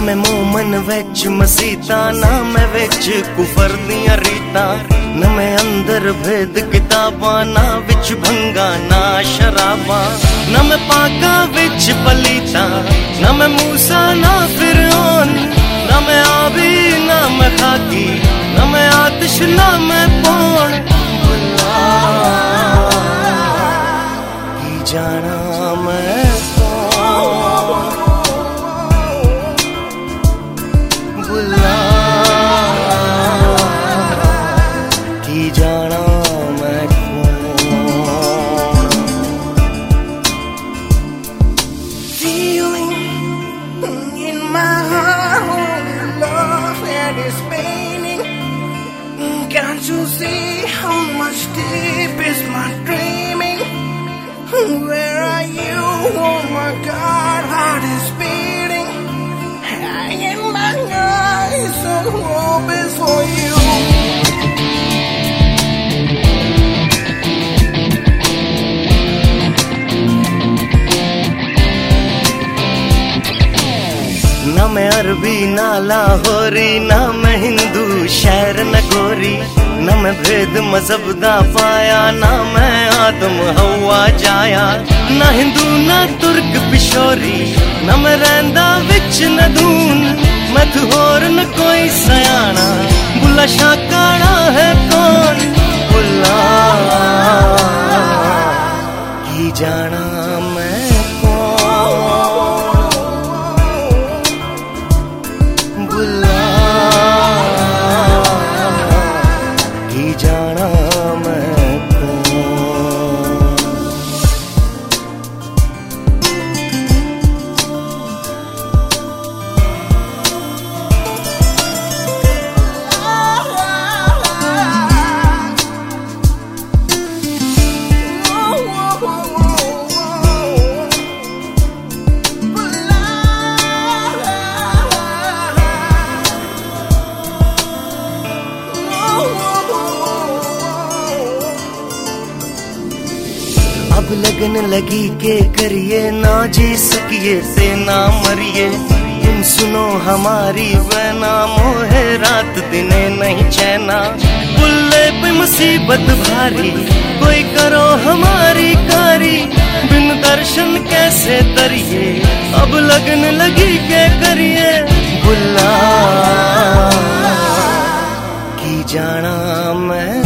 मैं मोमन विच मसीता ना मैं विच कुफर दियां रीता न मैं अंदर भेद किताबा ना विच भंगा ना शराबा न मैं पाका विच पलीता न मैं मूसा ना फिरौन न मैं आबी ना मैं खाकी न मैं आतिश ना मैं पौन की जाना मैं जाना मैं feeling in my heart, love that is paining. Can't you see how much deep is my dreaming? Where are you? Oh my God, heart is beating. In my eyes, so hope is for you. ना मैं अरबी ना लाहौरी ना मैं हिंदू शहर न गोरी ना मैं भेद मजहब दा पाया ना मैं आदम हवा जाया ना हिंदू ना तुर्क पिशोरी ना मैं रैंदा विच नदून मैं तू होर न कोई सयाना बुला शाकाड़ा है कौन बुला की जाना मैं जाना मैं अब लगन लगी के करिए ना जी सकिए से ना मरिए तुम सुनो हमारी वैना मोहे रात दिने नहीं चैना बुल्ले पे मुसीबत भारी कोई करो हमारी कारी बिन दर्शन कैसे तरिए अब लगन लगी के करिए बुल्ला की जाना मैं